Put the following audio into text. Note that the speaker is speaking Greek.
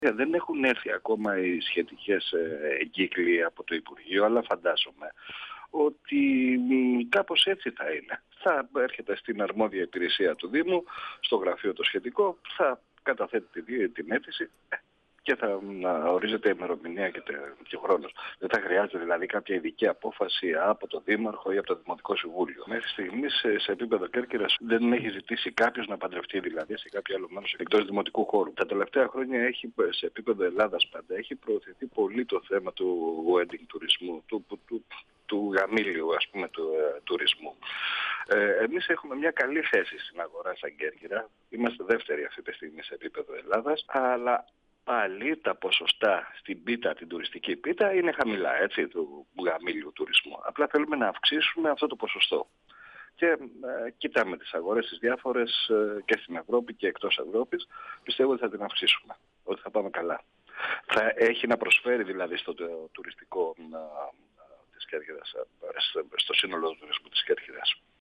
Δεν έχουν έρθει ακόμα οι σχετικές εγκύκλοι από το Υπουργείο, αλλά φαντάζομαι ότι κάπως έτσι θα είναι. Θα έρχεται στην αρμόδια υπηρεσία του Δήμου, στο γραφείο το σχετικό, θα καταθέτει την αίτηση και θα ορίζεται η ημερομηνία και ο χρόνος. Δεν θα χρειάζεται δηλαδή κάποια ειδική απόφαση από τον Δήμαρχο ή από το Δημοτικό Συμβούλιο. Μέχρι στιγμής σε επίπεδο Κέρκυρας δεν έχει ζητήσει κάποιος να παντρευτεί δηλαδή σε κάποιο άλλο μέρος εκτός δημοτικού χώρου. Τα τελευταία χρόνια σε επίπεδο Ελλάδας πάντα έχει προωθηθεί πολύ το θέμα του wedding τουρισμού, του γαμήλιου ας πούμε του τουρισμού. Εμείς έχουμε μια καλή θέση στην αγορά σαν Κέρκυρα. Είμαστε δεύτεροι αυτή τη στιγμή σε επίπεδο Ελλάδας, αλλά πάλι τα ποσοστά στην πίτα, την τουριστική πίτα, είναι χαμηλά, έτσι, του γαμήλιου τουρισμού. Απλά θέλουμε να αυξήσουμε αυτό το ποσοστό. Και κοιτάμε τις αγορές τις διάφορες και στην Ευρώπη και εκτός Ευρώπης. Πιστεύω ότι θα την αυξήσουμε, ότι θα πάμε καλά. Θα έχει να προσφέρει δηλαδή στο τουριστικό της Κέρκυρας, στο σύνολο του τουρισμού της Κέρκυρας.